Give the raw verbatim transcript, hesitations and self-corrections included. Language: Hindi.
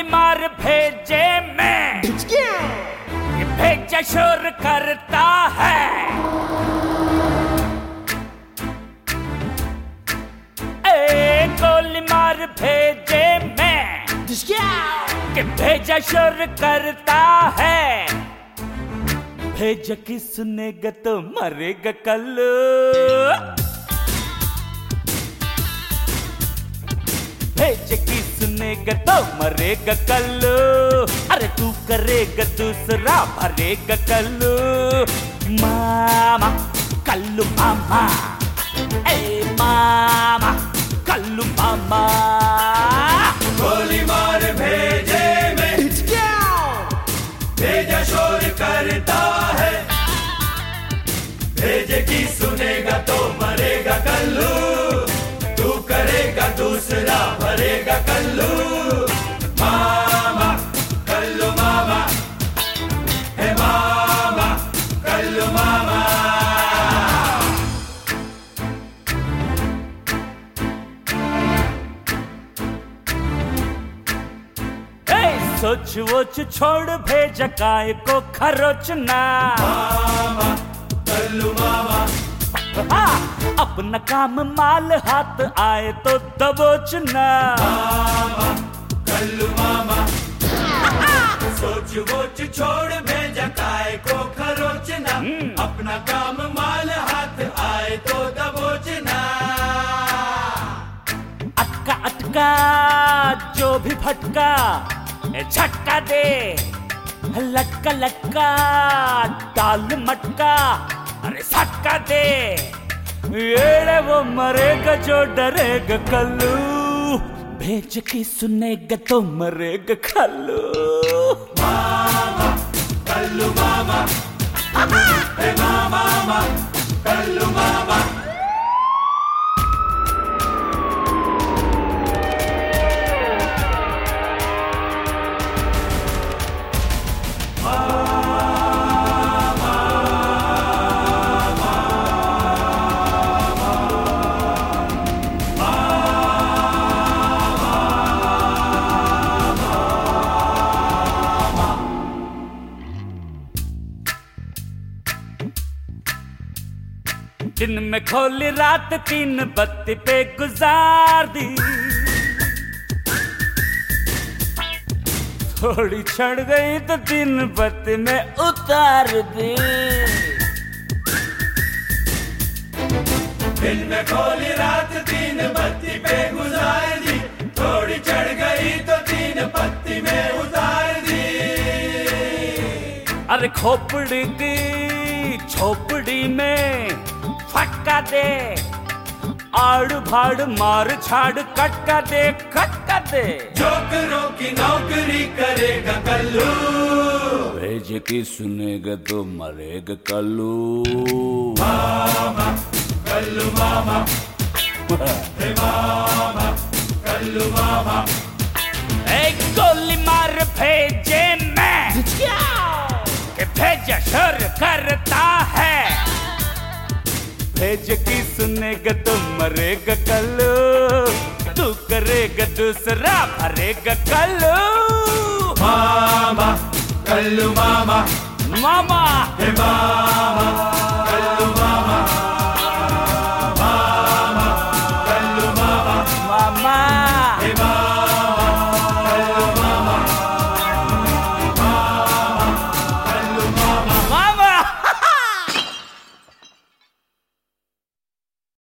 गोली मार भेजे मैं, ये भेजा शोर करता है। ए गोली मार भेजे मैं, कि भेजा शोर करता है। भेजा की सुनेगा तो मरेगा कल, भेज की सुनेगा तो मरेगा कल। अरे तू करेगा दूसरा भरेगा कल। मामा कल्लू मामा, ए मामा कल्लू मामा। गोली मार भेजे में, भेजा शोर करता है। भेजे की सुनेगा तो मरेगा कल्लू, तू करेगा दूसरा भरेगा कल्लू। मामा कल्लू मामा, हे मामा कल्लू मामा। सोच वोच छोड़ भेजा काय को खरोचना। मामा कल्लू मामा, हाँ, अपना काम माल हाथ आए तो दबोचना। मामा कल्लू मामा, सोच वोच छोड़ भेजा काय को खरोचना। अपना काम माल हाथ आए तो दबोचना। अटका अटका जो भी भटका झटका दे, लटका लटका डाल मटका। अरे सटका दे, येड़े वो मरेगा जो डरेगा कल्लू। भेज की सुनेगा तो मरेगा कल्लू। मामा कल्लू मामा, हे मामा कल्लू मामा। दिन में खोली रात तीन बत्ती पे गुजार दी। थोड़ी चढ़ गई तो तीन बत्ती में उतार दी। दिन में खोली रात तीन बत्ती पे गुजार दी। थोड़ी चढ़ गई तो तीन बत्ती में उतार दी। अरे खोपड़ी की झोपड़ी में फटका दे, आड़ भाड़ मार छाड़ कटका दे, खटका दे। जोकरों की नौकरी करेगा कल्लू। भेज की सुनेगा तो मरेगा कल्लू। मामा कल्लू मामा, हे मामा कल्लू मामा। एक गोली मार भेजे मैं, कि भेजा शोर करता है। भेज की सुनेगा तो मरेगा कल्लू, तू करेगा दूसरा भरेगा कल्लू। मामा कल्लू मामा, मामा हे मामा